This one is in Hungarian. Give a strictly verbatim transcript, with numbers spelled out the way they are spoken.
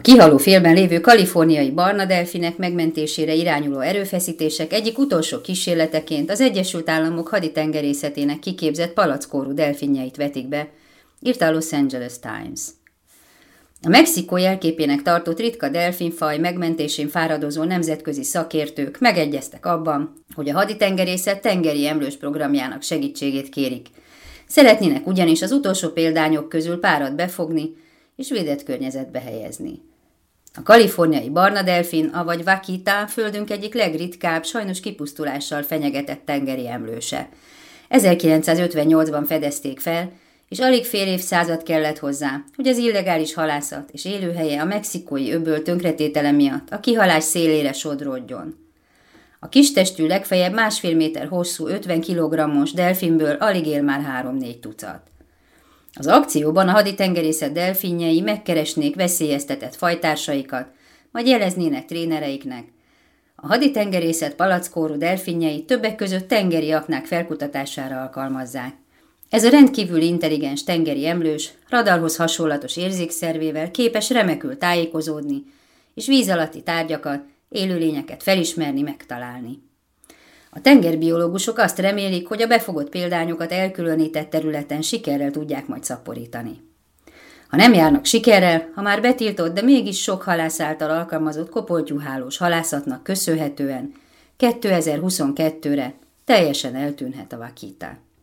kihaló félben lévő kaliforniai barna delfinek megmentésére irányuló erőfeszítések egyik utolsó kísérleteként az Egyesült Államok haditengerészetének kiképzett palackórú delfinjeit vetik be, írta a Los Angeles Times. A Mexikó jelképének tartott ritka delfinfaj megmentésén fáradozó nemzetközi szakértők megegyeztek abban, hogy a haditengerészet tengeri emlős programjának segítségét kérik. Szeretnének ugyanis az utolsó példányok közül párat befogni és védett környezetbe helyezni. A kaliforniai barna delfin, avagy vaquita földünk egyik legritkább, sajnos kipusztulással fenyegetett tengeri emlőse. ezerkilencszázötvennyolcban fedezték fel, és alig fél évszázad kellett hozzá, hogy az illegális halászat és élőhelye a mexikói öböl tönkretétele miatt a kihalás szélére sodródjon. A kistestű, legfeljebb másfél méter hosszú ötven kilogrammos delfinből alig él már három-négy tucat. Az akcióban a haditengerészet delfinjei megkeresnék veszélyeztetett fajtársaikat, majd jeleznének trénereiknek. A haditengerészet palackórú delfinjei többek között tengeri aknák felkutatására alkalmazzák. Ez a rendkívül intelligens tengeri emlős, radarhoz hasonlatos érzékszervével képes remekül tájékozódni, és víz alatti tárgyakat, élőlényeket felismerni, megtalálni. A tengerbiológusok azt remélik, hogy a befogott példányokat elkülönített területen sikerrel tudják majd szaporítani. Ha nem járnak sikerrel, ha már betiltott, de mégis sok halász által alkalmazott kopoltyúhálós halászatnak köszönhetően kétezer-huszonkettőre teljesen eltűnhet a vaquita.